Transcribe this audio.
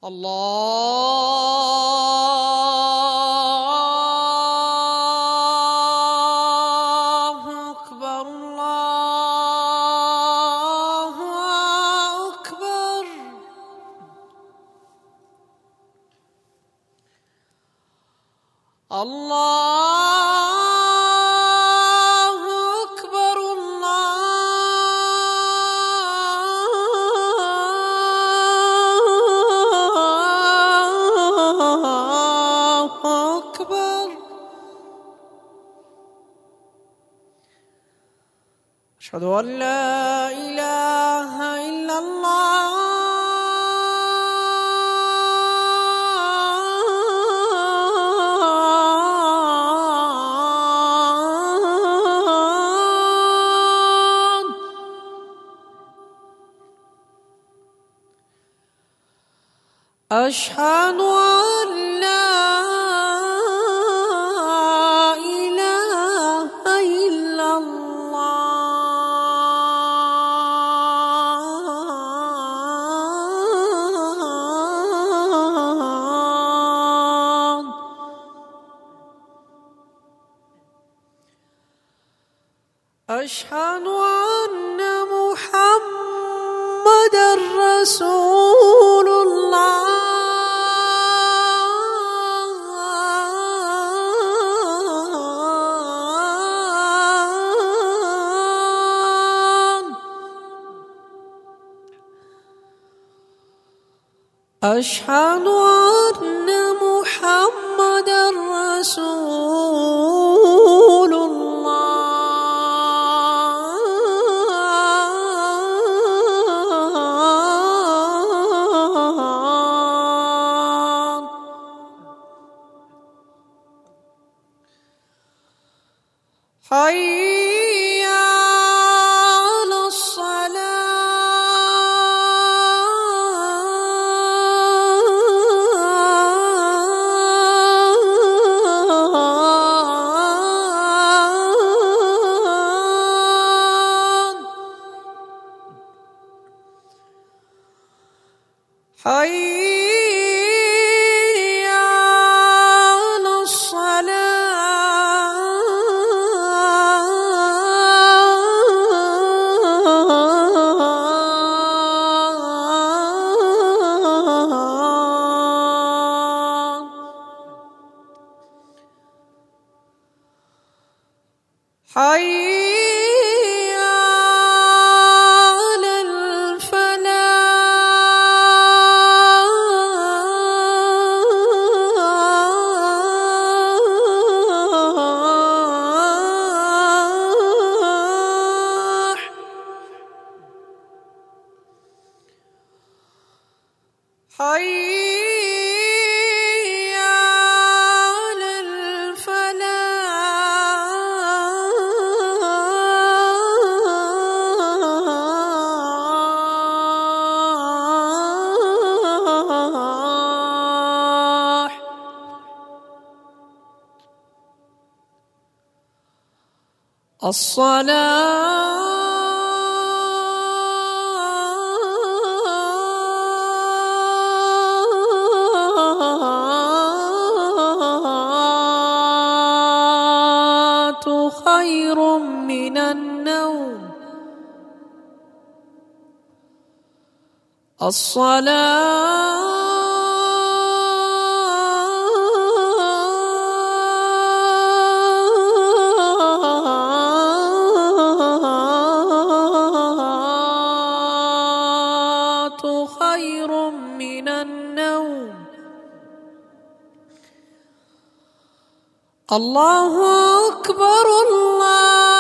الله أكبر الله أكبر. الله أكبر الله أكبر. أشهد أن لا إله إلا الله أشهد أن لا إله إلا الله. أشهد أن محمدًا رسول الله. أشهد أن محمدًا رسول الله. حي على الصلاة. حي على الصلاة. حي على الفلاح. حي على الفلاح. الصلاة خير من النوم. الصلاة خير من النوم. الله أكبر الله